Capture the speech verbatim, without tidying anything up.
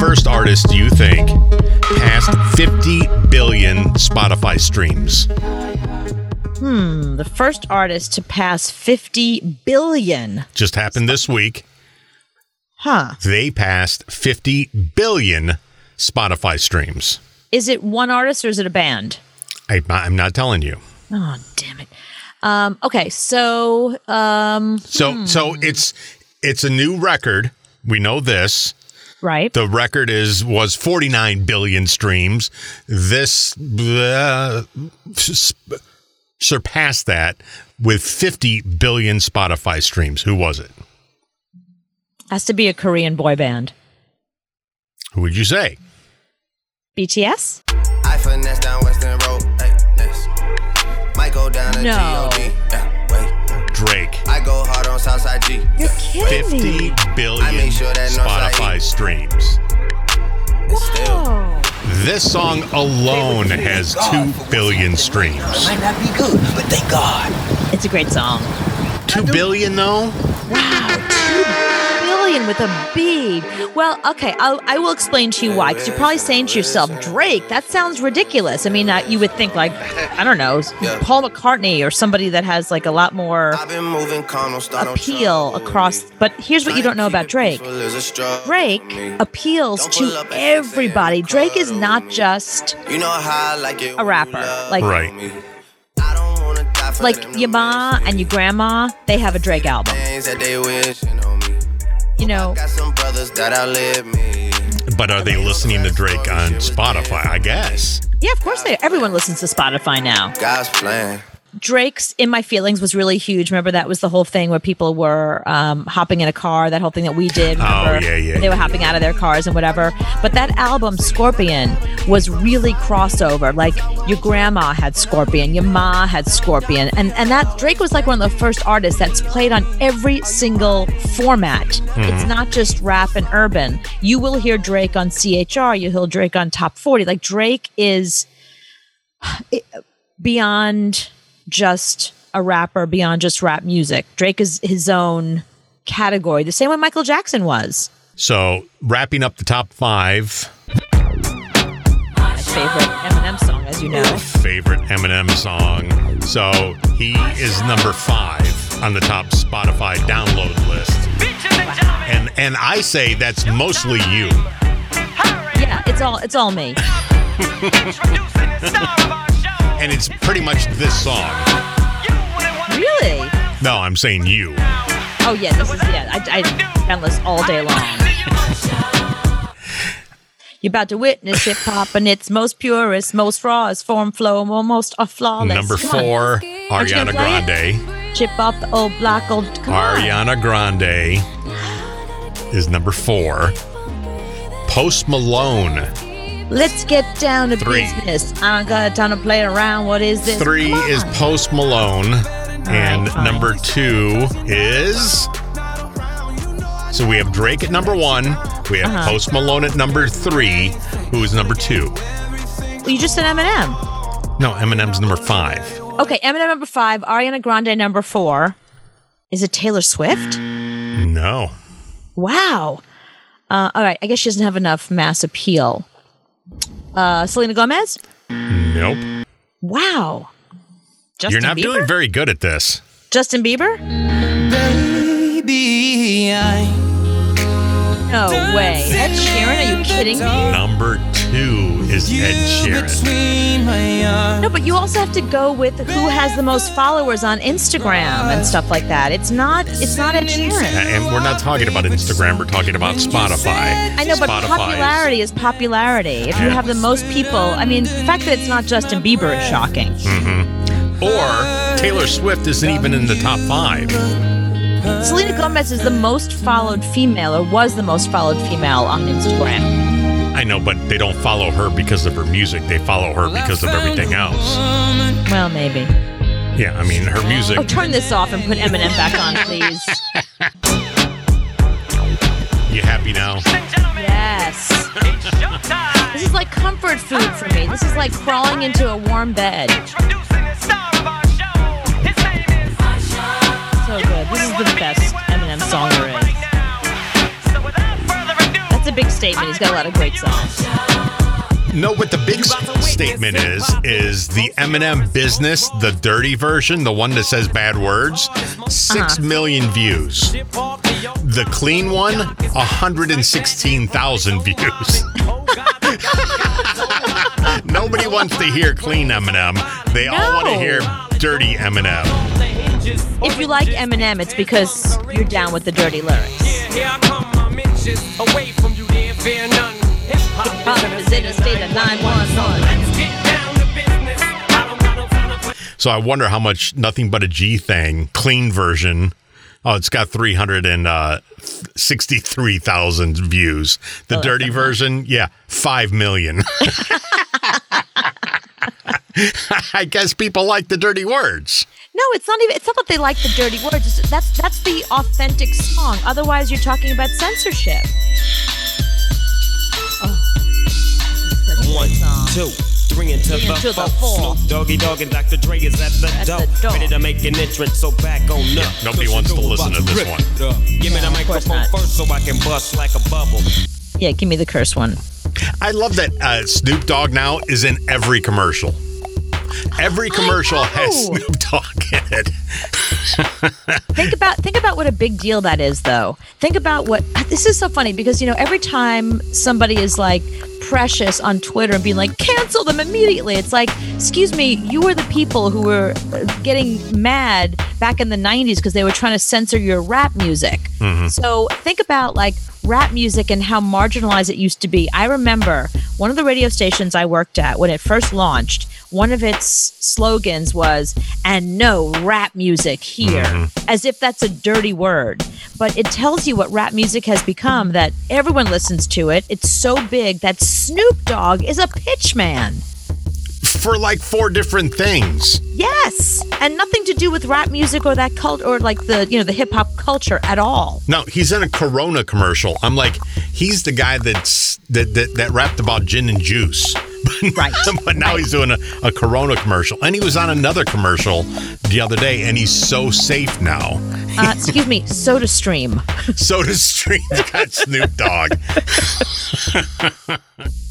first artist do you think passed fifty billion Spotify streams? Hmm, the first artist to pass fifty billion. Just happened this week. Huh. They passed fifty billion Spotify streams. Is it one artist or is it a band? I, I'm not telling you. Oh, damn it. Um, okay, so... Um, so hmm. so it's it's a new record. We know this. Right. The record is was forty-nine billion streams. This uh, surpassed that with fifty billion Spotify streams. Who was it? Has to be a Korean boy band. Who would you say? B T S? I finesse down Western Road. Hey, yes. Might go down to No. G O D. Yeah, wait. Drake. I go hard on Southside G. You're kidding me. fifty billion I make sure that Spotify Northside streams. And still, Whoa. This song alone has two billion streams. might not be good, but thank God. It's a great song. Two billion though? Wow, two billion with a B. Well, okay, I'll, I will explain to you why, because you're probably saying to yourself, Drake, that sounds ridiculous. I mean, uh, you would think like, I don't know, Paul McCartney or somebody that has like a lot more I've been moving calm, don't start no appeal trouble. across. But here's what you don't know about Drake. Drake appeals to everybody. Drake is not just You know how I like it a rapper. Like, Right. I don't wanna die for like them your ma and your grandma, they have a Drake album. things that they wish on me. You know, Got some brothers that outlive me. But are they listening to Drake on Spotify? I guess. yeah, of course they. Everyone listens to Spotify now. God's plan. Drake's "In My Feelings" was really huge. Remember that was the whole thing where people were um, hopping in a car. That whole thing that we did. Remember? Oh, yeah, yeah, They were yeah. hopping out of their cars and whatever. But that album Scorpion was really crossover. Like your grandma had Scorpion, your ma had Scorpion, and and that Drake was like one of the first artists that's played on every single format. Mm-hmm. It's not just rap and urban. You will hear Drake on C H R. You'll hear Drake on Top forty. Like Drake is beyond just a rapper, beyond just rap music. Drake is his own category, the same way Michael Jackson was. So wrapping up the top five. My favorite Eminem song, as you know. Favorite Eminem song. So he is number five on the top Spotify download list. And and I say that's mostly you. Yeah, it's all it's all me. And it's pretty much this song. Really? No, I'm saying you. Oh yeah, this is yeah. I I endless all day long. You're about to witness hip hop in its most purest, most rawest form, flow, most uh, flawless. Number Come on. four, Aren't you Ariana gonna play it? Grande. Chip off the old block, old. Come on. Ariana Grande is number four. Post Malone. Let's get down to Three. business. I don't got time to play around. What is this? Three Come on. is Post Malone. And fine. number two is... So we have Drake at number one. We have Uh-huh. Post Malone at number three. Who is number two? Well, you just said Eminem. No, Eminem's number five. Okay, Eminem number five, Ariana Grande number four. Is it Taylor Swift? No. Wow. Uh, all right, I guess she doesn't have enough mass appeal. Uh, Selena Gomez? Nope. Wow. Justin You're not Bieber? doing very good at this. Justin Bieber? Baby, I No way. Ed Sheeran? Are you kidding me? Number two is Ed Sheeran. No, but you also have to go with who has the most followers on Instagram and stuff like that. It's not. It's not Ed Uh, Sheeran. And we're not talking about Instagram. We're talking about Spotify. I know, but Spotify is- popularity is popularity. If you Yeah. have the most people, I mean, the fact that it's not Justin Bieber is shocking. Or Taylor Swift isn't even in the top five. Selena Gomez is the most followed female, or was the most followed female on Instagram. I know, but they don't follow her because of her music. They follow her because of everything else. Well, maybe. Yeah, I mean, her music. Oh, turn this off and put Eminem back on, please. You happy now? Yes. This is like comfort food for me. This is like crawling into a warm bed. So good. This is the best Eminem song there is. That's a the big statement. He's got a lot of great songs. No, what the big s- statement is, is the Eminem Business, the dirty version, the one that says bad words, six Uh-huh. million views. The clean one, one hundred sixteen thousand views. Nobody wants to hear clean Eminem. They all No. want to hear dirty Eminem. If you like Eminem, it's because you're down with the dirty lyrics. Here I come, my mentions away from you, there fear none. Hip-hop is in a state of nine one one. Let's get down to business. I don't got no time to play. So I wonder how much Nothing But a G Thing, clean version. Oh, it's got three hundred sixty-three thousand views. The Oh, dirty that's version, yeah, five million. I guess people like the dirty words. No, it's not even. It's not that they like the dirty words. It's, that's that's the authentic song. Otherwise, you're talking about censorship. Oh, such a One, great song. two, three into Three the into the four. four. Snoop Doggy Dogg and Doctor Dre is at the At door. the door. Ready to make an entrance, so back on up. nobody wants to listen to this one. Give me the No, of course microphone not. first so I can bust like a bubble. Yeah, give me the curse one. I love that uh, Snoop Dogg now is in every commercial. Every commercial know. has Snoop Dogg in it. Think about think about what a big deal that is, though. Think about what this is so funny because you know every time somebody is like precious on Twitter and being like cancel them immediately, it's like, excuse me, you were the people who were uh, getting mad back in the nineties because they were trying to censor your rap music. So think about like rap music and how marginalized it used to be. I remember one of the radio stations I worked at when it first launched. One of its slogans was, and no rap music here, as if that's a dirty word. But it tells you what rap music has become, that everyone listens to it. It's so big that Snoop Dogg is a pitchman. For like four different things. Yes, and nothing to do with rap music or that cult or like the, you know, the hip hop culture at all. No, he's in a Corona commercial. I'm like, he's the guy that's that that, that rapped about gin and juice. Right. But now Right. he's doing a, a Corona commercial. And he was on another commercial the other day, and he's so safe now. Uh, excuse me, Soda Stream. Soda Stream's got Snoop Dogg.